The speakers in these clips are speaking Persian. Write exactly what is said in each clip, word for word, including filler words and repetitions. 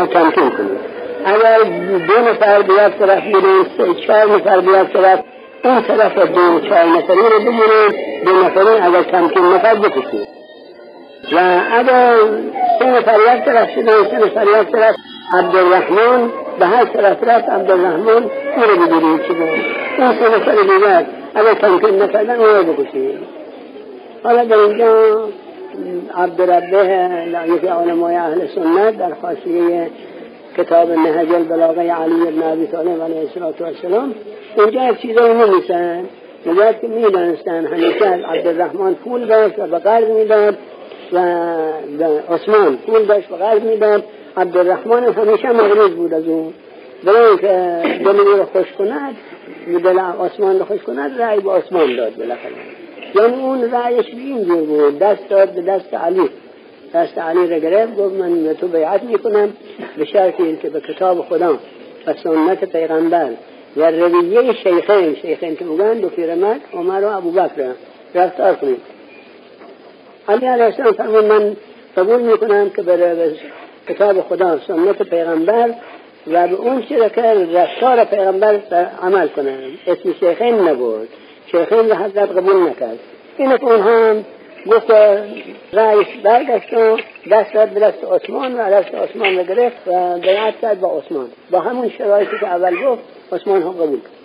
تمکین کنید. اگر دو نفر به یک طرف میرین، چهار نفر به یک طرف، اون طرف دو چهار نفری رو بمونید، دو نفری اگر تمکین نفر بکشید. و اگر سه نفر یک طرف شدن، سه نفر یک طرف، عبدالرحمن به هر طرف رفت، عبدالرحمن او رو بگیرید چی بود. اون سه نفر دیگر اگر تمکین نکردن او رو بکشید. حالا در اینجا عبدالربه یکی علمای اهل سنت در حاشیه کتاب نهج البلاغه علی بن ابی طالب علیه السلام اینجا یک چیزایی نمیسن نجات که میدانستن همیشه عبدالرحمن پول داشت و به قرض میداد و عثمان پول داشت و قرض میداد. عبدالرحمن همیشه مغروض بود از اون، برای که دل رو خوش کند، دل عثمان رو خوش کند، رأی به عثمان داد بالاخره. یعنی اون رأیش به این جور بود، دست داد به دست علی، دست علی را گرفت، گفت من به تو بیعت میکنم به شرطی که به کتاب خدا و سنت پیغمبر و رویه شیخین، شیخین که بگن دو پیرمرد عمر و ابوبکر رفتار کنید. علی علیه السلام فرمود من قبول میکنم که به کتاب خدا سنت پیغمبر و به اون چیزی که رفتار پیغمبر عمل کنم. اسم شیخین نبود، شیخین را حضرت قبول نکرد. این که اون هم گفت رئیس برگشت و دست داد به دست عثمان و دست عثمان را گرفت و بیعت کرد با عثمان با همون شرایطی که اول گفت. عثمان هم قبول کرد.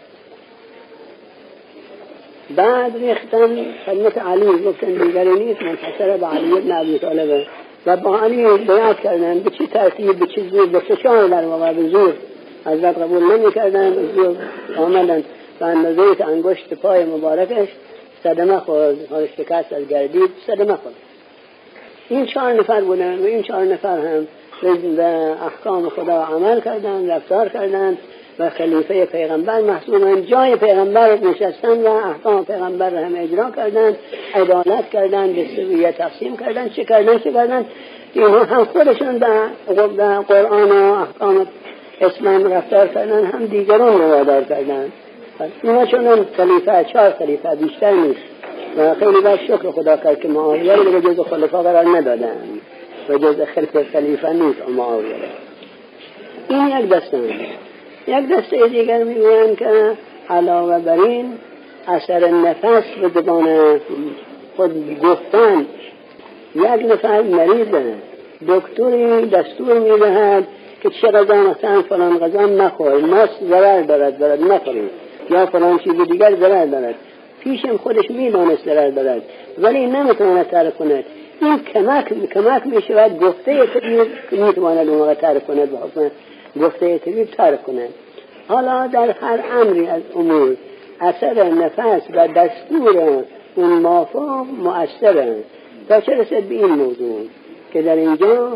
بعد ریختن خدمت علی، گفتن دیگری نیست منحصر به علی بن ابی طالب و با علی بیعت کردن. به چی ترتیب، به چی زور، به فشار در واقع به زور حضرت قبول نمی کردن. زور آمدن و اندازه که انگشت پای مبارکش صدمه خورد، حال شکست از گردید صدمه خورد. این چهار نفر بودن و این چهار نفر هم به احکام خدا عمل کردن، رفتار کردن و خلیفه پیغمبر محسوبن، جای پیغمبر نشستن و احکام پیغمبر را هم اجرا کردن، عدالت کردن، به سویه تقسیم کردن، چه کردن چه کردن. اینها هم خودشون به قرآن و احکام اسلام رفتار کردن، هم دیگران رو وادار کردن. اینا چون خلیفه چهار خلیفه بیشتر نیست و خیلی باید شکر خدا کرد که معاویه رو به جز خلفا قرار ندادن و جز خلف خلیفه نیست معاویه. این یک دسته. یک دسته دیگر میگویند که علاوه بر این اثر نفس به زبان خود گفتن، یک نفر مریضه دکتری دستور میدهد که چه غذا مثلا فلان غذا نخور، ماست ضرر دارد دارد نخورید، یا فلان چیز دیگر ضرر دارد. پیشم خودش میدانست ضرر دارد ولی نمیتواند تعریف کند. این کمک کمک میشود گفته طبیب میتواند اون موقع تعریف کند و حکم گفته طبیب تعریف کند. حالا در هر امری از امور اثر نفس و دستور اون مافا مؤثره. تا چه رسد به این موضوع که در اینجا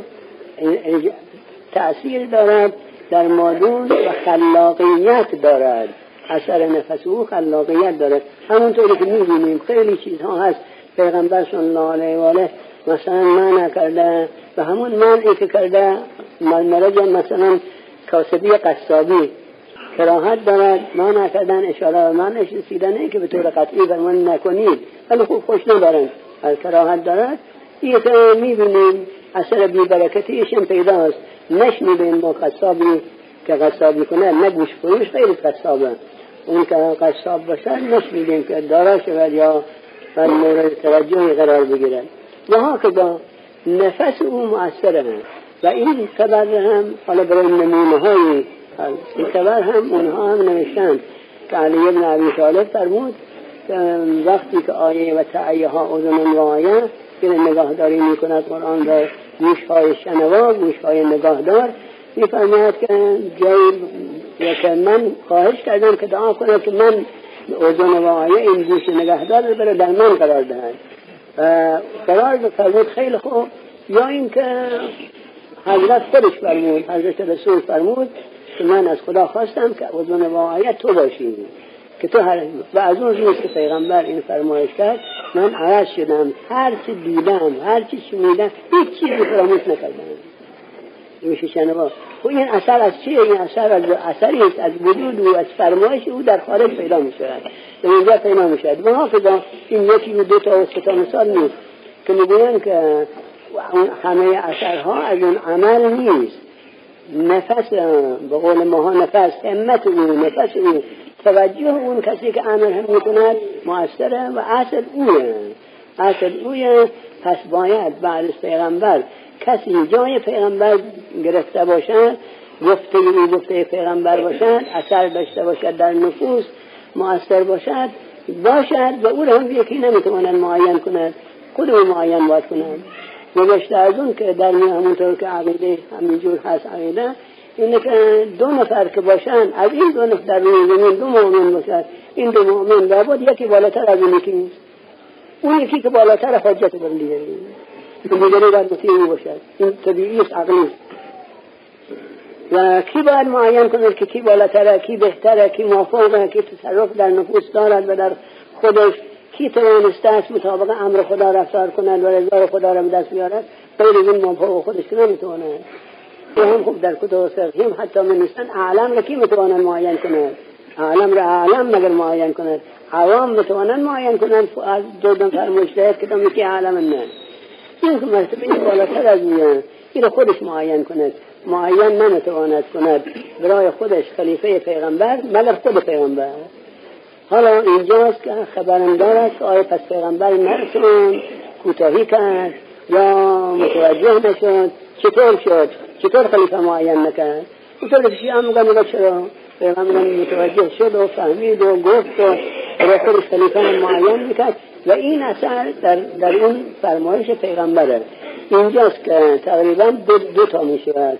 تأثیر دارد در مادون و خلاقیت دارد. اثر نفس او خلاقیت دارد. همونطوری که می‌بینیم خیلی چیزها هست پیغمبر صلی الله علیه و آله مثلا منع کرده و همون منعی که کرده مرج مثلا کاسبی قصابی کراهت دارد، منع کردن اشاره و منعش رسیدنه که به طور قطعی فرمان نکنید ولی خوب خوش ندارند از کراهت دارد. این که می‌بینیم اثر بی‌برکتیش هم پیداست. نشنیدیم با قصابی که قصابی کنه، نه گوش فروش غیر قصابه، اون که قصاب باشه نشنیدیم که دارا شود یا بر مورد توجهی قرار بگیرد. و ها که با نفس او مؤثره و این خبر هم حالا برای نمونه هایی این خبر هم اونها هم نوشتند که علی بن ابی طالب فرمود وقتی که آیه و تعیه ها اذن و آیه که نگاهداری میکند قرآن را گوش های شنوا گوش های نگاهدار، میفرماید که جایی که من خواهش کردم که دعا کنم که من اذن و آیه این گوش نگاهدار رو برای در من قرار دهند و قرار فرمود خیلی خوب. یا این که حضرت خودش فرمود، حضرت رسول فرمود که من از خدا خواستم که اذن و آیه تو باشی که تو هر و از اون روز که پیغمبر این فرمایش کرد من عوض شدم، هر چی دیدم هر چی شنیدم هیچ چیزی فراموش نکردم. میشه شنوا و این اثر از چیه؟ این اثر از اثری است از وجود و از فرمایش او در خارج پیدا میشه، در اینجا پیدا میشه. و حافظا این یکی و دو تا و سه تا مثال نیست که میگوین که همه اثرها از اون عمل نیست نفس به قول ماها نفس همت اون نفس اون توجه اون کسی که امر هم میکند مؤثره و اصل اوه اصل اوه. پس باید بعد از پیغمبر کسی جای پیغمبر گرفته باشد، گفته ای گفته پیغمبر باشد، اثر داشته باشد در نفوس، مؤثر باشد باشد و او را هم یکی نمیتواند معین کند، خود او معین باید کند. نوشته از اون که در می همونطور که عقیده همینجور هست عقیده اینه که دو نفر که باشن از این دو نفر در روی زمین دو مؤمن باشد، این دو مؤمن لابد یکی بالاتر از اون یکی نیست، اون یکی که بالاتر حجت بر دیگری دیگری باید مطیعی باشد. این طبیعی است، عقلی است. و کی باید معین کند که کی بالاتره، کی بهتره، کی موافقه، کی تصرف در نفوس دارد و در خودش، کی توانسته است مطابق امر خدا رفتار کند و رضا خدا را به دست بیارد، غیر از این موافق خودش که نمیتواند. و هم خوب در کتب فقهیم حتی من نیستن اعلم را کی میتواند معین کند؟ اعلم را اعلم مگر معین کند؟ عوام میتوانند معین کنند از دو نفر مجتهد که تمی که اعلم نه. این که مرتبه این بالاتر از میان این را خودش معین کند، معین نمیتواند کند برای خودش خلیفه پیغمبر مگر خود پیغمبر. حالا اینجاست که خبرم دارد که آیا پس پیغمبر نرسون کوتاهی کرد یا متوجه نشد، چطور شد، چطور خلیفه معین نکرد؟ اونطور که شیعه میگن میگه چرا پیغمبر متوجه شد و فهمید و گفت و برای خودش خلیفه معین میکرد و این اثر در, در اون فرمایش پیغمبره. اینجاست که تقریبا دو, دو تا میشود،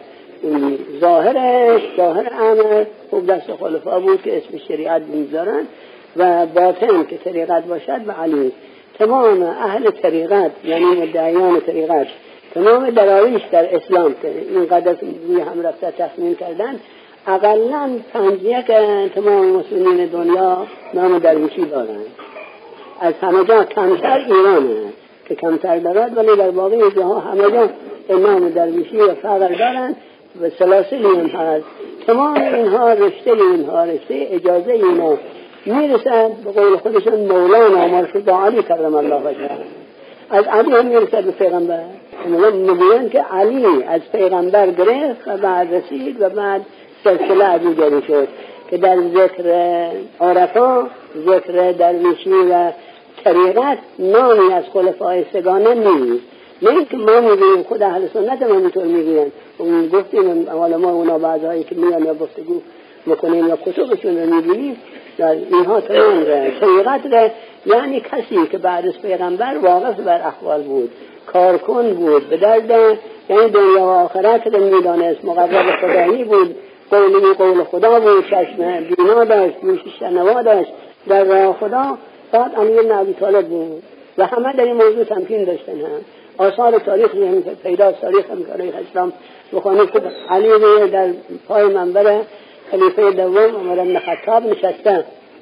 ظاهرش ظاهر امر خوب دست خلفا بود که اسم شریعت میذارن و باطن که طریقت باشد و علی. تمام اهل طریقت یعنی مدعیان طریقت تمام دراویش در اسلام که اینقدر روی هم رفته تصمیم کردن اقلاً پنج یک تمام مسلمین دنیا نام درویشی دارند. از همه جا کمتر ایرانه که کمتر دارد، ولی در باقی جاها همه جا نام درویشی و فقر دارند و سلاسلی هم هست. تمام اینها رشته اینها رشته اجازه اینا میرسد به قول خودشون مولانا مرشد علی کرم الله وجهه. از علی هم میرسد به پیغمبر. میگویند که علی از پیغمبر گرفت و بعد رسید و بعد سلسله علی جاری شد که در ذکر عرفا، ذکر درویشی و طریقت نامی از خلفای سگانه نیست. نه اینکه ما میگوییم، خود اهل سنت ما اینطور میگویند. گفتیم حالا ما اونا بعضهایی که میان یا گفتگو میکنیم یا کتبشون رو میبینیم در اینها تمام ره طریقت ره، یعنی کسی که بعد از پیغمبر واقف بر احوال بود، کارکن بود، به درد یعنی دنیا و آخرت رو میدانست، مقرب خدایی بود، قولی قول خدا بود، چشم بینا داشت، گوش شنوا داشت در راه خدا. فقط علی بن ابی طالب بود و همه در این موضوع تمکین داشتن. هم آثار تاریخ پیدا تاریخ تاریخ اسلام بخونید که علی در پای منبر خلیفه دوم عمر بن خطاب نشسته،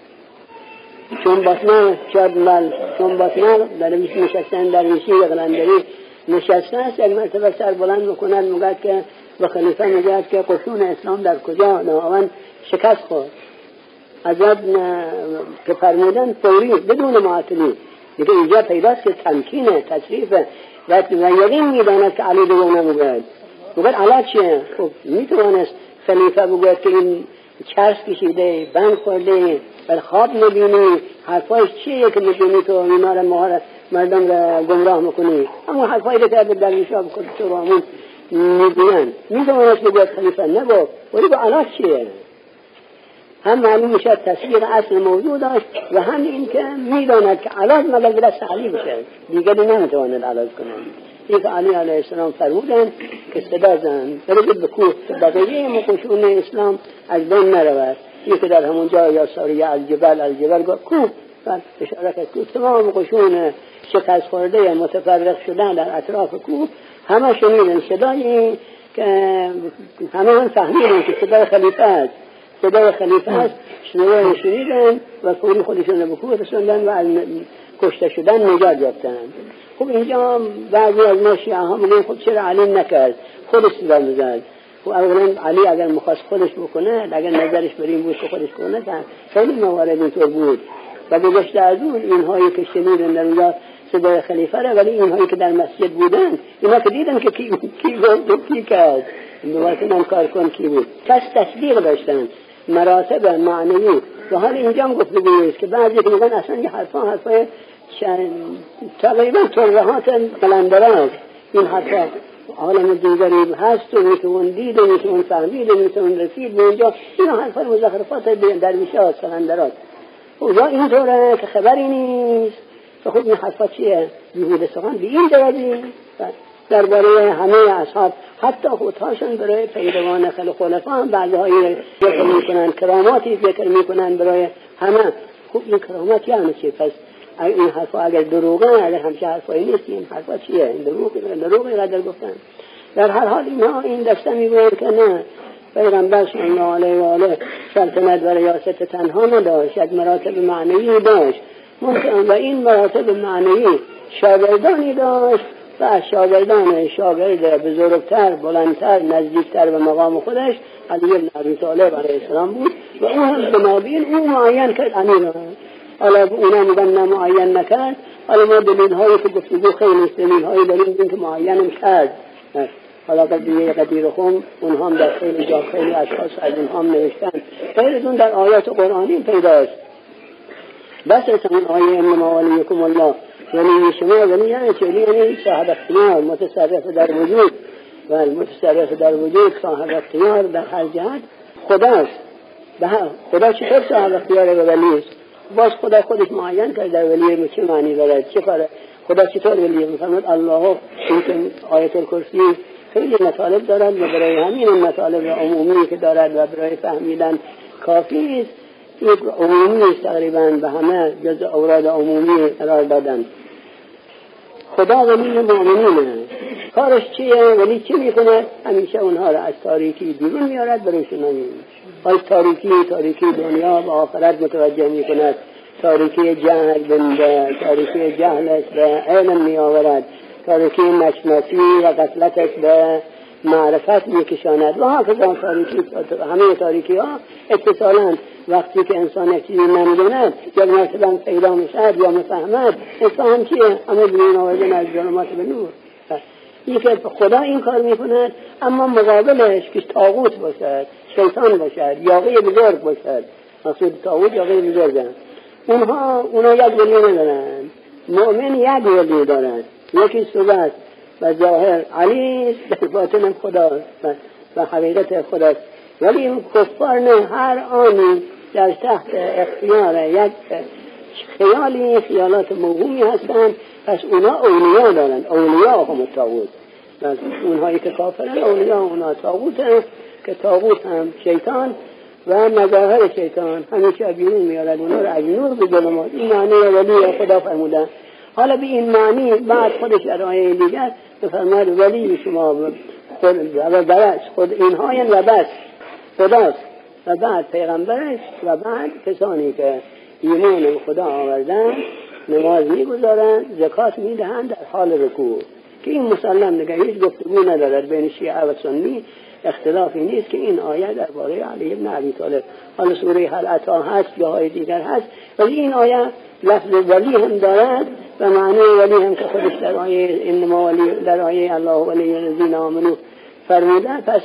چون بطنه چادمال چون بطنه درویش نشستن، درویشی و قلندری نشسته است. یک مرتبه سر بلند میکند میگه که به خلیفه میگه که قشون اسلام در کجا ناون شکست خورد. عذاب که فرمودن فوری بدون معطلی دیگه اینجا پیداست که تمکینه تصریفه و یقین میداند که علی دوم نمیگوید. میگه علا چیه؟ خب میتوانست خلیفه بگوید که این چرس کشیده، بند خورده، بل خواب نبینی، حرفایش چیه که میبینی تو اینا را مردم را گمراه میکنی. اما حرفایی که در درویشا بخود تو رو همون میگوین میتوانست بگوید خلیفه نگفت، ولی با علا چیه؟ هم معلوم میشد تصویر اصل موضوع داشت و هم این که میداند که علاج مگر به دست علی بشه، دیگری نمیتواند علاج کنند. این که علی علیه السلام فرمودن که صدا زن برید به کوه که بقیه مقشون اسلام از بین نرود. این که در همون جا یا ساریه الجبل الجبل گفت کوه و اشاره کرد کوه. تمام قشون شکست خورده متفرق شدن در اطراف کوه همه شنیدن صدای که همه هم فهمیدن که صدای خلیفه است، صدای خلیفه است. شنیدن شنیدن و فوری خودشون رو به کوه رسوندن و از کشته شدن نجات یافتن. خب اینجا بعضی از ما شیعه ها میگن خب چرا علی نکرد، خودش صدا میزد. خب اولا علی اگر میخواست خودش بکنه، اگر نظرش بر این بود که خودش کنه، خیلی موارد اینطور بود. و گذشته از اون اینهایی که شنیدن در اونجا صدای خلیفه را، ولی اینهایی که در مسجد بودن اینا که دیدن که کی کی گفت و کی کرد، واسه من کار کن کی بود. پس تصدیق داشتن مراتب معنوی. و حال اینجا هم گفته بود که بعضی که میگن اصلا یه حرفا حرفای تقریبا ترهات قلندران، این حرفا عالم دیگری هست و میتون دید و میتون فهمید و میتون رسید به اینجا. این حرفای مزخرفات درویشه ها قلندران یا اینطوره که خبری نیست. و خب این حرفا چیه؟ بیهوده سخن به این درجه درباره همه اصحاب، حتی خودهاشون برای پیروان خلفا هم بعضی‌هایی ذکر میکنن، کراماتی ذکر میکنن برای همه. خب این کرامات یعنی چی؟ پس این حرفا اگر دروغه، اگر همچه حرفایی نیست، این حرفا چیه؟ این دروغه دروغه قدر گفتن. در هر حال اینها این دسته میگوید که نه، پیغمبر صلی الله علیه و آله سلطنت و ریاست تنها نداشت، یک مراتب معنوی داشت ممکن، و این مراتب معنوی شاگردانی داشت و از شاگردان شاگرد بزرگتر، بلندتر، نزدیکتر به مقام خودش علی بن ابی طالب علیه السلام بود و او هم بنابین او معین کرد امیر. حالا اونا میگن نه معین نکرد، حالا ما دلیل هایی که گفتگو خیلی دلیل هایی داریم این که معینم کرد. حالا قضیه قدیر خم اونها هم در خیلی جا خیلی اشخاص از اینها هم نوشتن، غیرتون در آیات قرآنی پیداست. بس اون آیه انما ولیکم الله، ولی شما ولی یعنی چه؟ یعنی صاحب اختیار، متصرف در وجود، و متصرف در وجود صاحب اختیار در هر جهت خداست. خدا چطور صاحب اختیار به ولی است؟ باز خدا خودش معین کرد در ولی چه معنی دارد، چه کاره خدا چطور ولی میفرماد الله. این آیت الکرسی خیلی مطالب دارد و برای همین مطالب عمومی که دارد و برای فهمیدن کافی است. یک عمومی است تقریبا به همه جز اوراد عمومی قرار دادن. خدا ولی مؤمنینه، کارش چیه؟ ولی چی میکنه؟ همیشه اونها را از تاریکی بیرون میارد برایشون نمیاد. از تاریکی تاریکی دنیا و آخرت متوجه میکند، تاریکی جهل بنده، تاریکی جهلش به علم میآورد، تاریکی نشناسی و غفلتش به معرفت میکشاند و هکذا تاریکی. همه تاریکی ها اتصالاً وقتی که انسان یک چیزی نمیداند یا مرتباً پیدا میشد یا مفهمد، انسان چیه؟ همه بیرون آوردن از ظلمات به نور. این که خدا این کار میکند، اما مقابلش که طاغوت باشد، شیطان باشد، یاغی بزرگ باشد، مقصود طاغوت یاغی بزرگ هست، اونها اونا یک ولی ندارند. مؤمن یک ولی دارد، یکی صورت و ظاهر علی در باطن خداست و حقیقت خداست. ولی این کفار نه، هر آنی در تحت اختیار یک خیالی، خیالات موهومی هستند، پس اونا اولیا دارند، اولیا هم طاغوت. پس اونهایی که کافرن اولیا اونا طاغوت هست که طاغوت هم شیطان و مظاهر شیطان همیشه بیرون میارد اونا رو از نور به ظلمات. این معنی ولی خدا فرمودن. حالا به این معنی بعد خودش در آیه دیگر بفرماید ولی شما خود و بس خود اینها و بس خداست و بعد پیغمبرش و بعد کسانی که ایمان خدا آوردن، نماز میگذارند، زکات میدهند در حال رکوع، که این مسلم دیگه هیچ گفتگو ندارد بین شیعه و سنی، اختلافی نیست که این آیه درباره علی بن ابی طالب. حالا سوره هل اتی هست یا های دیگر هست، ولی این آیه لفظ ولی هم دارد و معنی ولی هم که خودش در آیه انما ولی در آیه الله ولی الذین آمنوا فرموده. پس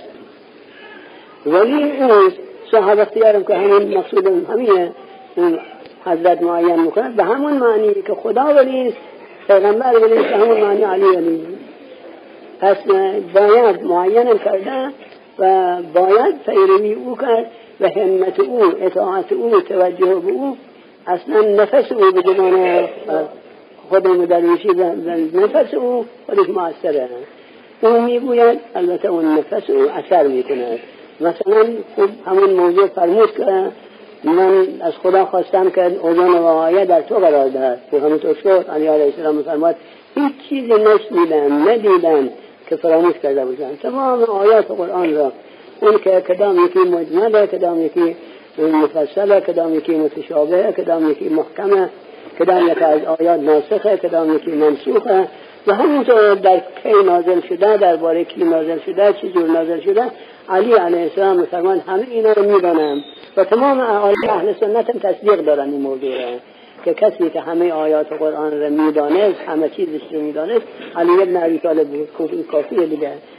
ولی اون صاحب اختیارم که همین مقصود همینه حضرت معین میکنه، به همون معنی که خدا ولی است، پیغمبر ولی است، به همون معنی علی ولی. پس باید معین کرده و باید پیروی او کرد و همت او، اطاعت او، توجه به او. اصلا نفس او به جمان خود مدروشی و نفس او خودش مؤثره. او میگوید البته اون نفس او اثر میکند. مثلا خود همون موضوع فرمود که من از خدا خواستم که اوزان و آیه در تو قرار دهد و همونطور شد. علی علیه السلام میفرماد هیچ چیزی نشنیدم ندیدم که فراموش کرده باشم. تمام آیات قرآن را، اون که کدام یکی مجمله، کدام یکی مفصله، کدام یکی متشابه، کدام یکی محکمه، کدام یکی از آیات ناسخه، کدام یکی منسوخه، و همونطور در کی نازل شده، درباره کی نازل شده، چه جور نازل شده. علی علیه السلام میفرماند همه اینا رو میدانم و تمام اهل سنت هم تصدیق دارن این موضوع را، که کسی که همه آیات قرآن را میدانست، همه چیزش رو میدانست، علی بن ابی طالب بود. کافیه دیگه.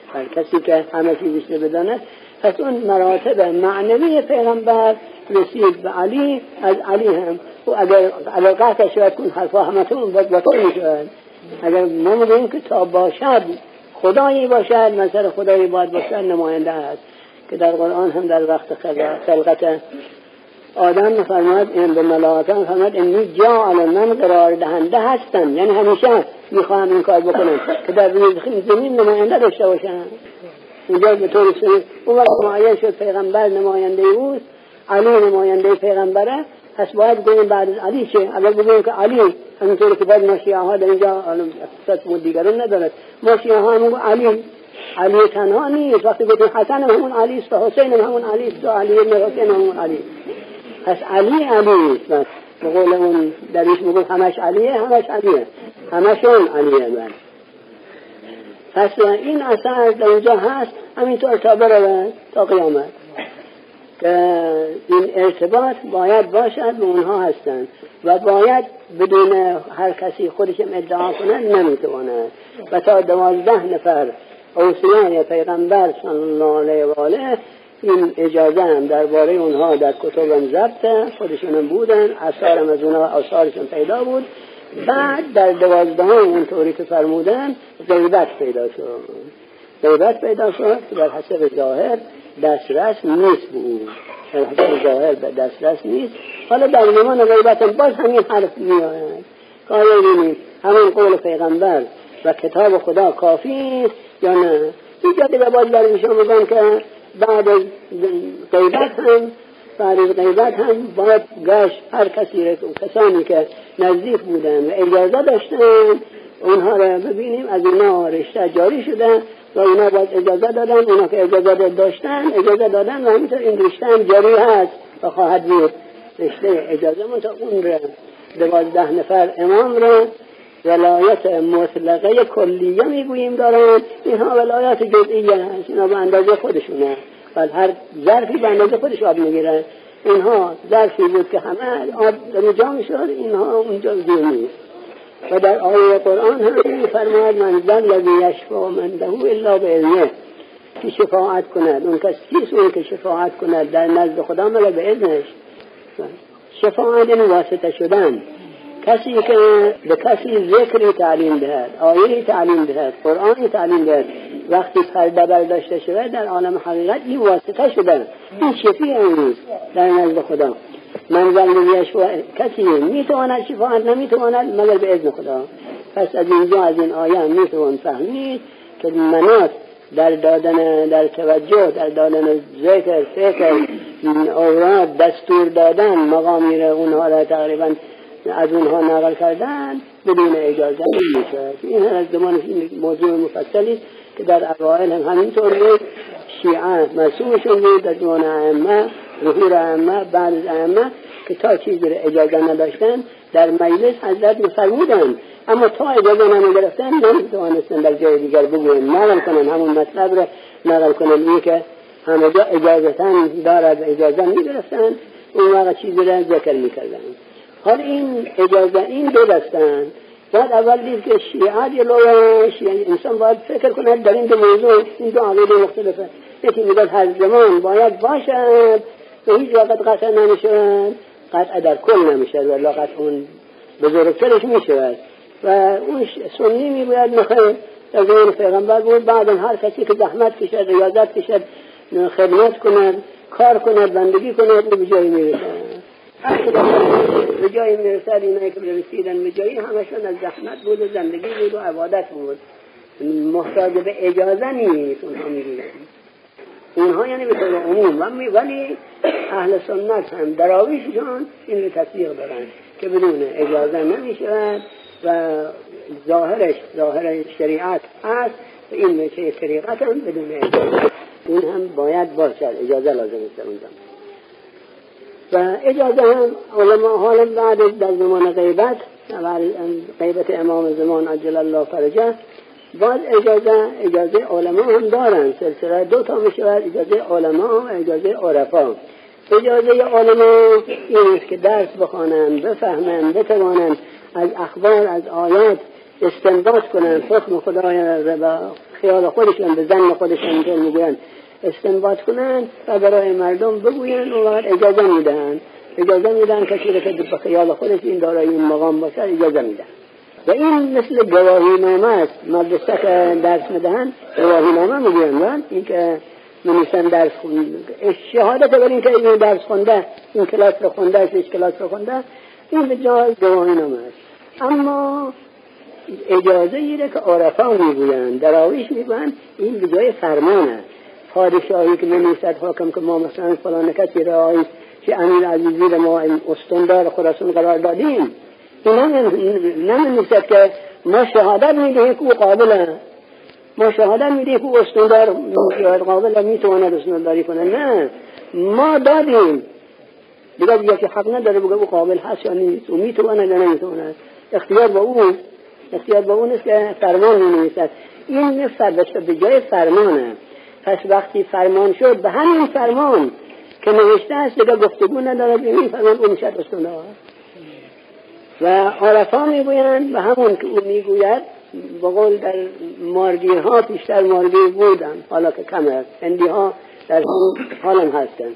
هر کسی که همه چیزش رو بداند. پس اون مراتب معنوی پیغمبر رسید به علی، از علی هم و اگر علاقه شاید کن حرفا همتون باطل میشود. اگر ما میگیم که تا باشد خدایی باشد، مثل خدایی باید باشد نماینده است که در قرآن هم در وقت خلقت آدم فرمود این به ملائکه فرمود اینی جاعل من قرار دهنده هستم، یعنی همیشه میخوام این کار بکنم که در روی زمین نماینده داشته باشم. اونجا به طور سنی اون وقت معین شد پیغمبر نماینده اوست، علی نماینده پیغمبره. پس باید بگیم بعد از علی چه؟ اگر بگیم که علی همینطوری که باید ما شیعه ها در اینجا اختصاص بود دیگران ندارد، ما شیعه ها همون علی علی تنها نیست. وقتی بگیم حسن همون علی است، حسین همون علی است، علی ابن حسین همون علی. پس علی علی است. به قول اون دریش میگم همش علیه، همش علیه، همشون علیه. من پس این اثر در اینجا هست همینطور تا برود تا قیامت که این ارتباط باید باشد به اونها هستند و باید بدون هر کسی خودشم ادعا کنند نمیتواند. و تا دوازده نفر اوصیان پیغمبر صلی الله علیه و آله این اجازه هم درباره اونها در کتبم ضبط خودشون بودن، اثارم از اونها آثارشون پیدا بود. بعد در دوازدهم اونطوری که فرمودن غیبت پیدا شد، غیبت پیدا شد که در حسب ظاهر دسترس نیست به اون، در حسب ظاهر دسترس نیست. حالا در زمان غیبت هم باز همین حرف میآید که آیا ببینید همون قول پیغمبر و کتاب خدا کافی است یا نه. اینجا دیگه باز در میشون میگن که بعد از غیبت هم بعد از غیبت هم باید گشت هر کسی را کسانی که نزدیک بودن و اجازه داشتن اونها را ببینیم، از اینا رشته جاری شده و اونا باید اجازه دادن، اونا که اجازه داشتن اجازه دادن و همینطور این رشته هم جاری هست و خواهد بود. رشته اجازه منطقه اون را دوازده نفر امام را ولایت مطلقه کلیه میگوییم دارن، اینها ولایت جزئیه هست، اینا به اندازه خودشونه و هر ظرفی به اندازه خودش آب میگیرن. اینها ظرفی بود که همه آب در جا میشد، اینها اونجا زیر نیست. و در آیه قرآن هم فرمود من ذا الذی یشفع عنده الا باذنه، که شفاعت کند اون کس کیست اون که شفاعت کند در نزد خدا مگر به اذنش. شفاعت این واسطه شدن، کسی که به کسی ذکری تعلیم دهد، آیهی تعلیم دهد، قرآنی تعلیم دهد، وقتی پرده برداشته شده در عالم حقیقت این واسطه شده، این شفیع نیست در نزد خدا. من ذا یشفع، کسی میتواند شفاعت نمیتواند مگر به اذن خدا. پس از اینجا از این آیه میتوان فهمید که منات در دادن در توجه در دادن ذکر فکر اوراد دستور دادن مقامی را اونها را تقریبا از اونها نقل کردن بدون اجازه نمیشه. این از زمان موضوع مفصلی که در اوائل هم همینطور بود، شیعه مسئولشون بود در زمان ائمه، ظهور ائمه، بعد از ائمه که تا چیزی را اجازه نداشتن در مجلس حضرت می‌فرمودن، اما تا اجازه نمی‌گرفتن نمی‌توانستن در جای دیگر بگوین، نقل کنن همون مطلب را نقل کنن. این که همه جا اجازتاً دارد و اجازه می‌گرفتن، اون وقت چیزی را ذکر می‌کردن. حال این اجازه این دو دستن. باید اول دید که شیعه جلوش، یعنی انسان باید فکر کنه در این دو موضوع، این دو عقیده مختلفه. یکی میگه هر زمان باید باشد و هیچ وقت قطع نمیشود، قطع در کل نمیشود و لاقت اون بزرگترش میشود. و اون سنی میگوید نخیر در زمان پیغمبر بود، بعد هر کسی که زحمت کشد، ریاضت کشد، خدمت کند، کار کند، بندگی کند، به جایی میرسد. به جایی میرسد. اینایی که برسیدن به جایی همشون از زحمت بود و زندگی بود و عبادت بود، محتاج به اجازه نیست. اونها میگویند اونها یعنی به طور عموم، ولی اهل سنت هم دراویششون این رو تصدیق دارن که بدون اجازه نمیشود و ظاهرش ظاهر شریعت هست و این میشه طریقت هم بدون اجازه این هم باید باشد، اجازه لازم است اونجا. و اجازه هم علماء حالا بعد در زمان غیبت غیبت امام زمان عجل الله فرجه باز اجازه اجازه علماء هم دارن، سلسله دو تا می شود، اجازه علماء و اجازه عرفا. اجازه علماء این است که درس بخوانند، بفهمند، بتوانند از اخبار از آیات استنباط کنند، حکم خدای را خیال خودشون به زن خودشون اینطور میگوین استنباط کنن و برای مردم بگوین و وقت اجازه میدن اجازه میدن کسی که به خیال خودش این دارای این مقام باشه اجازه میدن. و این مثل گواهی نامه است. مدرسه که درس میدهن گواهی نامه میگوین این که منیسن درس خونده شهادت بر این که این درس خونده این کلاس رو خونده این کلاس رو خونده این به جای گواهی نامه است. اما اجازه ایره که عرفا میگوین دراویش میگوین این به جای فرمانه. پادشاهی که منیسد حاکم که ما مثلا فلان کسی رئیس که امیر عزیزی ما این استاندار خراسان قرار دادیم این نمی‌نویسد که ما شهادت میدهیم که او قابله ما شهادت میدهیم که او استاندار قابله میتواند استانداری کنه. نه ما دادیم دیگه دیگه که حق نداره بگه او قابل هست یا نیست او میتواند یا نمیتواند. اختیار با اون اختیار با اون است که فرمان می‌نویسد. این نفرد به جای فرمانه. پس وقتی فرمان شد به همین فرمان که نوشته است دیگه گفتگو نداره به این فرمان اون شد استاندار. و عرفا میگویند و همون که او میگوید با قول در مارگیر ها پیشتر مارگیر بودن حالا که کم است هندی ها در حال هم هستن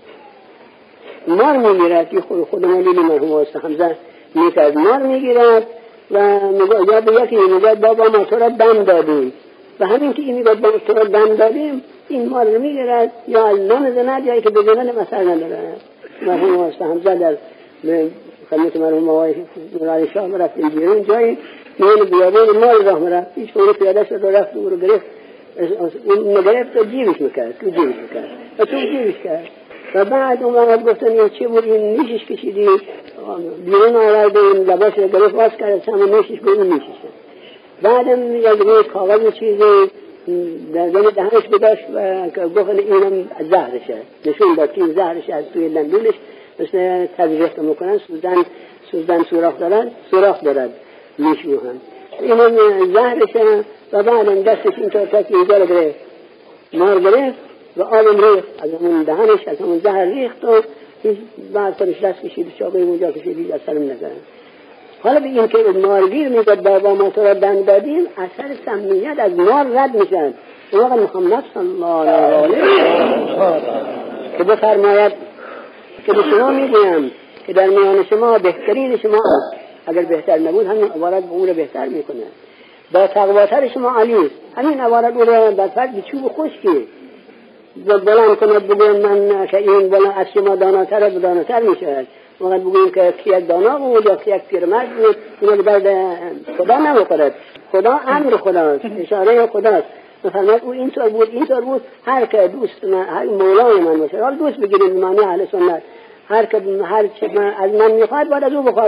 مار میگیرد که خود خود مولیلی مرحوم آقا حمزه میکرد مار میگیرد و میگوید یا به یکی میگوید بابا ما تو را دم دادیم و همین که این میگوید بابا تو را دم دادیم این مار رو میگیرد یا از نام زند یا که به زنن مثل نداره. مرحوم آقا حمزه در خدمت مرحوم آقای نورانی شاه رفتیم بیرون جایی میان بیابان مال راه مرفت هیچ اون پیاده شد و رفت او رو گرفت اون نگرفت و جیبش میکرد تو جیبش میکرد و تو جیبش کرد و بعد اون وقت گفتن این چه بود این نیشش کشیدی بیرون آورد این لباس رو گرفت واس کرد همه نیشش به این نیشش بعدم یک روی کاغذ چیزی در دهنش بداشت و گفتن اینم زهرشه نشون داد که این زهرش از توی لندونش مثل تدریخ که میکنن سوزن سوزن سوراخ دارن سوراخ دارد میشو هم اینم زهرشه و بعدم دستش اینطور که اینجا رو گرفت مار گرفت و آبم ریخت از همون دهنش از همون زهر ریخت و بعد سرش دست کشید چاقوی اونجا کشید از سرم نزد. حالا به این که مارگیر میگد بابا ما تو را دم دادیم اثر سمیت از مار رد میشن. اون وقت محمد صلی الله علیه و که بفرماید که به شما میگویم که در میان شما بهترین شما است اگر بهتر نبود همین عبارت به اون رو بهتر میکنه. با تقواتر شما علی است همین عبارت اون رو در فرد به چوب خشکی بلند کند بگویم من که این بلند از شما داناتر و داناتر میشود وقت بگویم که کی یک دانا بود یا کی یک پیرمرد بود اینا به درد خدا نمیخورد. خدا امر خداست اشاره خداست. مثلا او اینطور بود اینطور بود هر که دوست من هر مولای من باشه حال دوست بگیرید معنی اهل سنت هر که هر چه من از من میخواد باید از او بخواد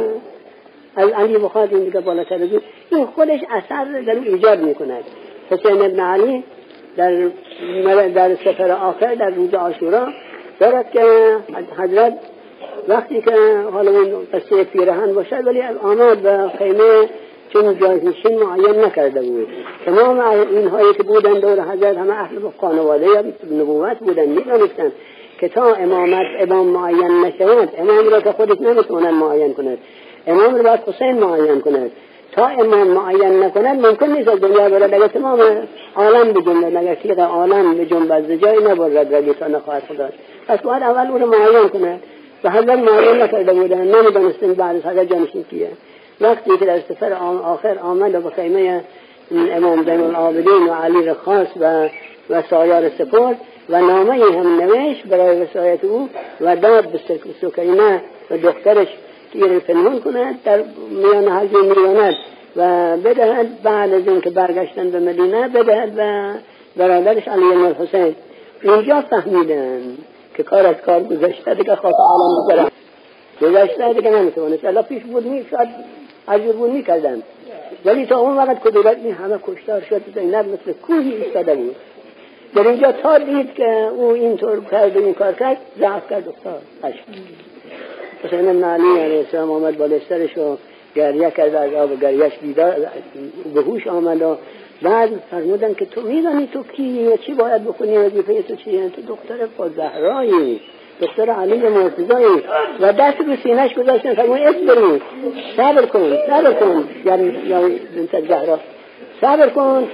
از علی بخواد این دیگه بالاتر از این خودش اثر در او ایجاد میکند. حسین ابن علی در در سفر آخر در روز عاشورا دارد که حضرت وقتی که حالا اون قصه پیرهن باشد ولی آمد به خیمه چون جایزنشین معین نکرده بود. تمام اینهایی که بودن دور حضرت همه اهل خانواده یا نبوت بودن میدانستن که تا امامت امام معین نشود امام را که خودش نمیتونن معین کند امام را باید حسین معین کند تا امام معین نکند ممکن نیست از دنیا برد اگر تمام عالم بجنبد اگر تیغ عالم بجنبد ز جای نبرد رگی تا نخواهد خدا پس باید اول او را معین کند و حضرت معین نکرده بودن نمیدانستن بعد از حضرت جانشین کیه. وقتی که در سفر آخر آمد و به خیمه امام زین العابدین و علی را خواست و و سایار سپرد و نامه هم نوشت برای وصایت او و داد به سکینه و دخترش که این پنهان کند در میان حج میاند و بدهد بعد از اینکه برگشتن به مدینه بدهد و برادرش علی بن الحسین. اینجا فهمیدن که کار از کار گذشته دیگه خاص عالم بگرم گذشته دیگه نمیتونست الا پیش بود میشد عجب بود میکردن ولی تا اون وقت که دولت این همه کشتار شد زینب مثل کوهی ایستاده بود. در اینجا تا دید که او اینطور کرد و این کار کرد ضعف کرد افتاد عشق. حسین ابن علی علیه السلام آمد بالا سرش و گریه کرد از آب گریهش بیدار به هوش آمد و بعد فرمودن که تو میدانی تو کی و چی باید بکنی وظیفه تو چیه؟ تو دختر پازهرایی دختر علی مرتضایی و دست رو سینه‌اش گذاشتن فرمود اصبر صبر کن صبر کن یعنی یا بنت زهرا صبر کن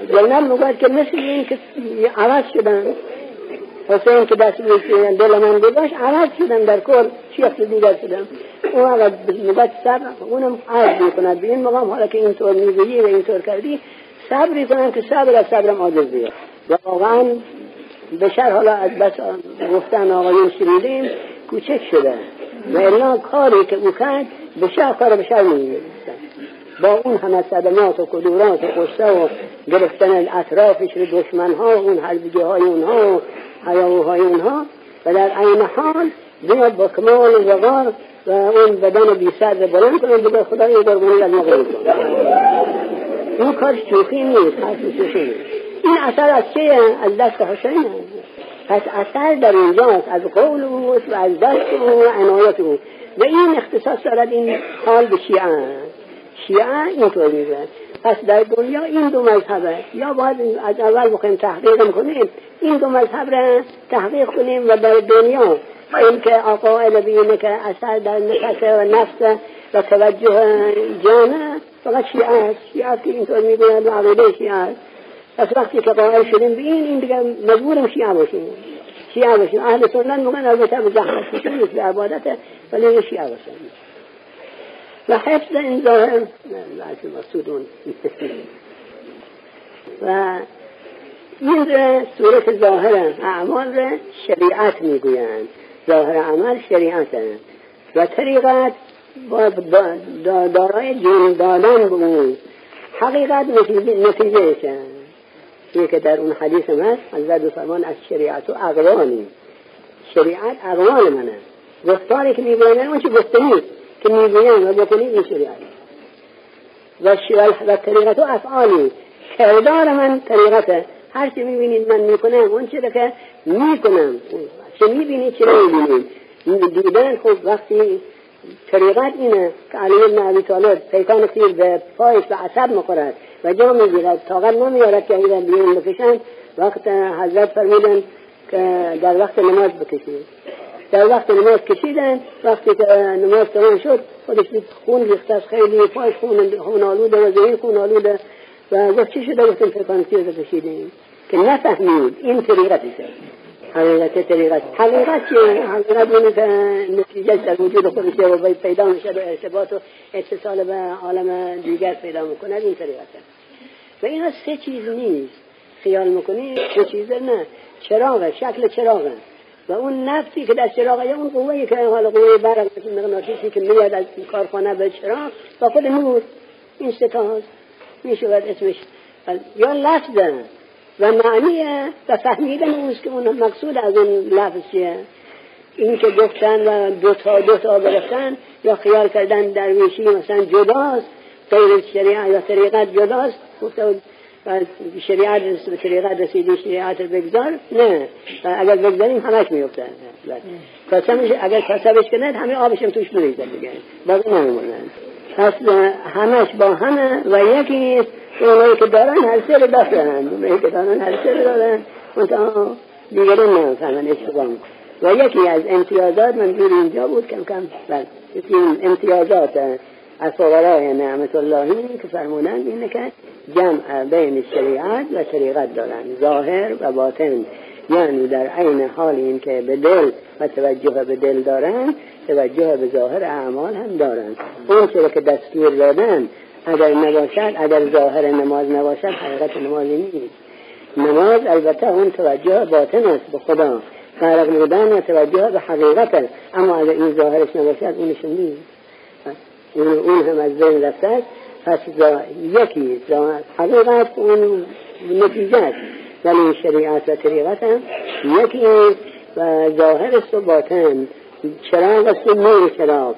زینب میگوید که مثل این که عوض شدن، حسین که دست میگوید دل من گذاشت عوض شدن در کل شیخ دیگر شدن. اون اگر میگوید صبر، اونم عرض میکند به این مقام حالا که اینطور میگویی و اینطور کردی صبری کنن که صبر از صبرم عاجز بیاد. واقعا بشر حالا از بس گفتن آقایون شنیدیم کوچک شده و الا کاری که او کرد بشر کار بشر نمیگه. با اون همه صدمات و کدورات و قصه و گرفتن اطرافش رو دشمن ها، اون حلبگی های اونها و حیاوهای اونها، و در این حال بیاد با کمال وقار و اون بدن بی سر بلند کنه بگه خدای قربانی از ما قبول کن. این کار شوخی نیست، حرف شوخی نیست. این اثر از چیه؟ از دست حسین. پس اثر در اینجاست از قول او و از دست او و عنایت او. و این اختصاص دارد این حال به شیعه. شیعه اینطور میگه. پس در دنیا این دو مذهبه، یا باید از اول بخوایم تحقیق کنیم این دو مذهب را تحقیق کنیم و در دنیا این که عقائل بینه که اثر در نفس و نفس و توجه جانه فقط شیعه است. شیعه است که اینطور میگوید و عقیده شیعه است. پس وقتی که قائل شدیم به این این دیگه مجبوریم شیعه باشیم. شیعه باشیم. اهل سنت میگن البته به زحمت کشیم نیست به عبادت، ولی شیعه باشیم. و حفظ این ظاهر لازم مسودون و این صورت ظاهر اعمال را شریعت میگویند. ظاهر عمل شریعت و طریقت با دارای جون دادن به اون حقیقت نتیجه شد. این که در اون حدیث من حضرت فرمان از شریعت و اقوانی، شریعت اقوال منه، گفتاری که میگویند اون چی گفته نیست که میگویند و بکنید این شریعت و و طریقت و افعالی، کردار من طریقته. هر چی میبینید من میکنم اون چی که میکنم، چه میبینید چه نمیبینید دیدن. خب وقتی طریقت اینه که علی بن ابی طالب پیکان تیر به پایش و عصب میخورد و جا میگیرد طاقت نمیارد که ایران بیرون بکشند، وقت حضرت فرمودن که در وقت نماز بکشید. در وقت نماز کشیدن، وقتی که نماز تمام شد خودش خون ریخته است، خیلی پایش خون خون آلوده و ذهن خون آلوده و گفت چی شده؟ گفتم پیکان تیر کشیدیم که نفهمید این طریقتشه. حقیقت طریقت حقیقت چیه؟ حقیقت اونه که نتیجه در وجود خودشه و پیدا میشه و ارتباط و اتصال به عالم دیگر پیدا میکنه. این طریقته و اینا سه چیز نیست. خیال میکنی سه چیزه؟ نه، چراغه، شکل چراغه و اون نفسی که در چراغه، اون قوهی که حالا قوه برق مغناطیسی که میاد از کارخانه به چراغ و خود نور، این سه تا هست. میشود اسمش یا لفظه و معنیه و فهمیدن اوست که اون مقصود از اون لفظ چیه. این که گفتن و دو تا دو تا گرفتن یا خیال کردن درویشی مثلا جداست، غیر شریعت یا طریقت جداست، گفتن و شریعت به طریقت رسیدی شریعت رو بگذار. نه، اگر بگذاریم همش میفتن. کاسمش اگر کاسبش کنند همه آبشم توش میریزد دیگه باقی نمیمونن. پس همش با همه و یکی اونایی که دارن هر سر دارن، اونایی که دارن هر سر دارن منطقه دیگران نمیفهمن اشتباه. و یکی از امتیازات منظور اینجا بود کم کم بل این امتیازات از فقرای نعمت اللهی که فرمودن اینه که جمع بین شریعت و طریقت دارن، ظاهر و باطن، یعنی در عین حال این که به دل و توجه به دل دارن توجه به ظاهر اعمال هم دارن. اون چرا که دستور دادن اگر نباشد، اگر ظاهر نماز نباشد حقیقت نمازی نیست. نماز البته اون توجه باطن است به خدا، فرق بودن و توجه به حقیقت است، اما اگر این ظاهرش نباشد اونش نیست. اون اون هم از ذهن رفته است. پس یکی حقیقت اون نتیجه است، ولی شریعت و طریقت هم یکی و ظاهر است و باطن، چراغ است و نور چراغ.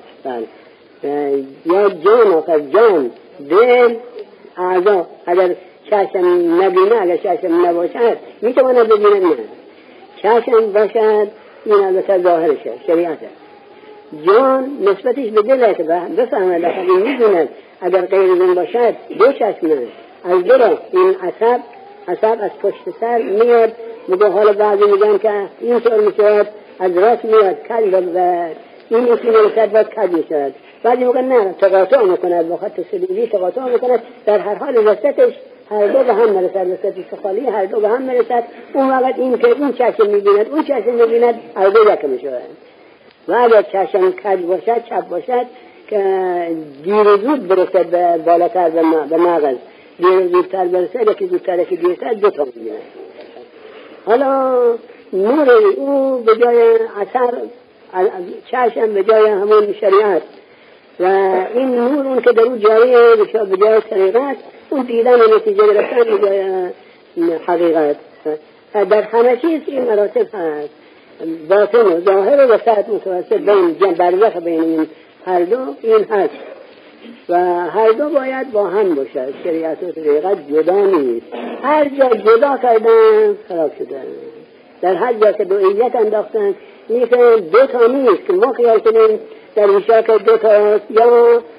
یا جان آخر جان، دل، اعضا. اگر چشم نبینه، اگر چشم نباشد میتونه ببینه؟ نه. چشم باشد این البته ظاهرشه، شریعته. جان نسبتش به دل است، بفهمه لحظه میدونه اگر غیر جان باشد دو چشمه از دل. این عصب عصب از پشت سر میاد، میگه حالا بعضی میگن که این طور میشود از راست میاد کل و این اسی نوشد باید کل میشود. بعضی میگن نه تقاطع میکند با خط سلیبی تقاطع میکند، در هر حال وسطش هر دو به هم مرسد، مثل پیش خالی هر دو به هم مرسد. اون وقت این که این چشم میبیند اون چشم میبیند، هر دو یک میشوند. و اگر چشم کج باشد چپ باشد که دیر و زود برسد به بالاتر به مغز، دیر و زودتر برسد، یکی زودتر یکی دیرتر، دو تا میبیند. حالا نور او به جای اثر چشم به جای همون شریعت و این نور اون که در اون جاری به جای طریقت، اون دیدن و نتیجه گرفتن به جای حقیقت. در همه چیز این مراتب هست، باطن و ظاهر و وسط متوسط بین برزخ بین این هر دو این هست و هر دو باید با هم باشد. شریعت و طریقت جدا نیست، هر جا جدا کردن خراب شدن. در هر جا که دوئیت انداختن نیست، دو تا نیست که ما خیال کنیم در ایشا که دو تا یا